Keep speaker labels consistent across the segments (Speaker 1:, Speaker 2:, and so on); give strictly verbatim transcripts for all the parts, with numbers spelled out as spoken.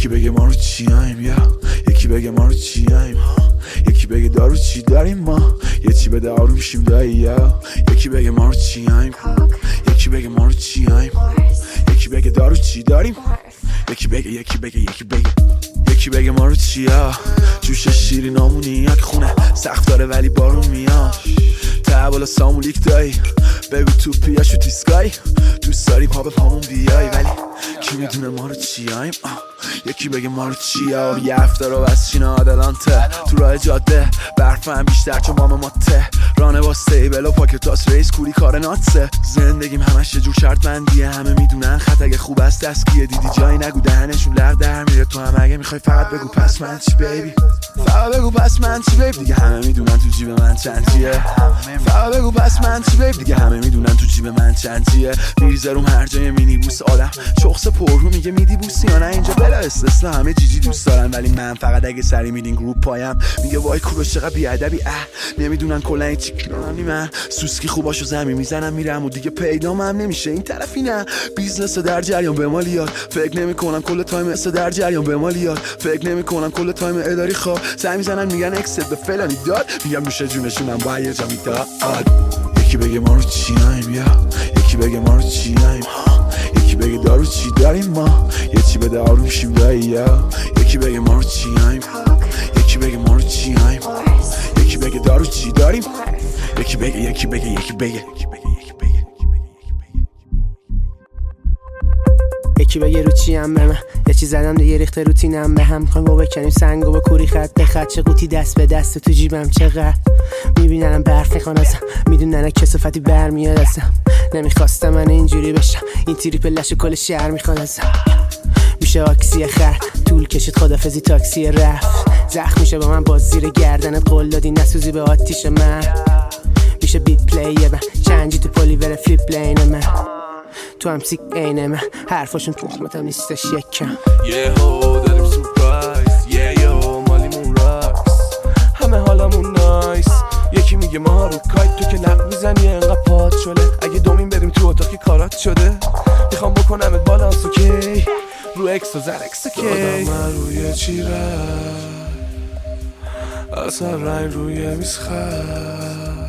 Speaker 1: یکی بگه ما رو چیایم یا یکی بگه ما رو چیایم، یکی بگه دارو چی داریم ما، یه چی بده آروم شیم دایی یا یکی بگه ما رو چیایم، یکی بگه ما رو چیایم، یکی بگه دارو چی داریم، یکی بگه یکی بگه یکی بگه یکی بگه ما رو چیا، جوش شیرینامونی یک خونه سقف داره ولی بارون میاد، ته بالا سامولیک دایی بگو تو پیاشو تیسکایی، دوست داریم پا به پامون بیای ولی کی میدونه ما رو چیاییم. یکی بگه ما رو چیا، یه هفته رو بس چینا آدلانته تو راه جاده برف هم بیشتر چون مام ماته رانه با سیبل و پاکتاس ریس کوری کار ناتسه، زندگیم همش یه جور شرط بندیه، همه میدونن خط اگه خوب است دستگیه، دیدی جایی نگو دهنشون لغ در میره، تو هم اگه میخوای فقط بگو پس من چی بیبی، فقط بگو پس من چی بیبی، دیگه همه میدونن تو جیب من چند چیه، فقط بگو پس من چی بیبی، دیگه همه میدونن تو جیب من چند چیه، میریزه روم هر جای مینی بوس آدم شخص پررو میگه میدی بوسی یا نه، اینجا بلا استثنا همه جیجی دوست دارن ولی من فقط اگه سری میدین گروپ پایم میگه وای کوروش چقدر بیادبی، اه نمیدونن کلا این چیکارانی، من سوسکی خوباشو زمین میزنم میرم و دیگه پیدام هم نمیشه این طرفی، نه بیزنس در جریان به مالیات، فکر نمیکنم کل تایم اس در جریان به مالیات، فکر نمیکنم کل تایم اداری خواب سعی میزنن میگن اکست به فلانی داد، میگم میشه جونشونم با یه جا میداد. یکی بگه ما رو چیایم یا یکی بگه ما رو چیایم، یکی بگه دارو چی داریم ما، یه چی بده آروم شیم دایی یا یکی بگه ما رو چیایم، یکی بگه ما رو چیایم، یکی بگه دارو چی داریم، یکی بگه یکی بگه یکی بگه
Speaker 2: یکی بگه رو چیم به من، یه چی زدم دیگه ریخته روتینم به هم، میخوایم با بکنیم سنگو با کوری خط به خط، چه قوطی دست به دست تو جیبم چقدر میبیننم برف میخوان ازم، میدونن کسافتی برمیاد ازم، نمیخواستم من اینجوری بشم، این تریپ لش کل شهر میخواد ازم، میشه آکسی خر طول کشید خدافزی تاکسی رفت، زخم میشه با من باز زیر گردنت قول دادی نسوزی به آتیش من، میشه بیت پلی من چنجی تو پلیور فلیپ لین من، تو هم سیک اینه من حرفاشون تخمتم نیستش یکم،
Speaker 3: یه هو داریم سورپرایز، یه یو مالیمون راکس، همه حالمون نایس، یکی میگه ما رو کایت، تو که لق میزنی انقدر پات شده، اگه دومین بریم تو اتاق که کارات شده، میخوام بکنمت بالانس اوکی رو اکس و زر اکس اوکی، دادم من روی چی رای اصلا رنگ روی میز خد،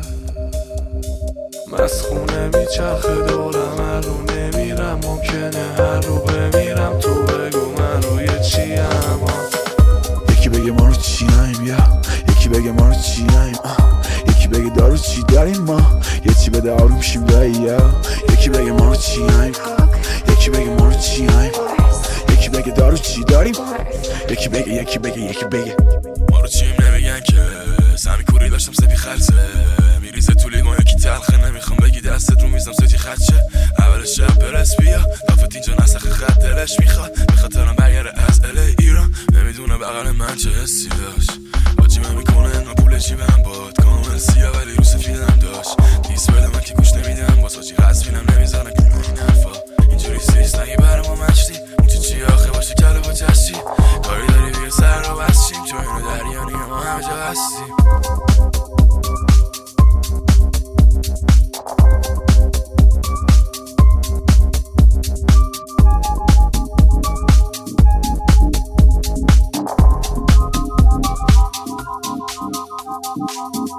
Speaker 3: مسخونه میچرخه دورم هر رو نمیرم، ممکنه هر رو بمیرم، تو بگو من روی چیم.
Speaker 1: یکی بگه ما رو چیایم یا یکی بگه ما رو چیایم، یکی بگه دارو چی داریم ما، یه چی بده آروم شیم دایی یا یکی بگه ما رو چیایم، یکی بگه ما رو چیایم، یکی بگه دارو چی داریم، یکی بگه یکی بگه یکی بگه
Speaker 3: ما رو چیم نمیگن که سمی کوری داشتم سپی خرسه، میریزه تو لیمو یکی تلخه، نمیخوام بگی دستت رو میزم سوتی خدشه، اول شب برس بیا دافت اینجا نسخ خط دلش میخواد، میخاطرم برگره از الی ایران، نمیدونه بغل من چه حسی داشت، باجی من میکنه انگا پول جیبم باد، کامل سیا ولی رو سفیدم داشت، دیس بده من که گوش نمیدم باز حاجی غزفینم نمیزنه که این حرفا، اینجوری سیست نگی برا ما مشتی، اون چی چی آخه باشه کله با چشتی، کاری داری بیا سر رو بستیم، چون اینو دریانی ما همه جا هستیم.
Speaker 4: We'll be right back.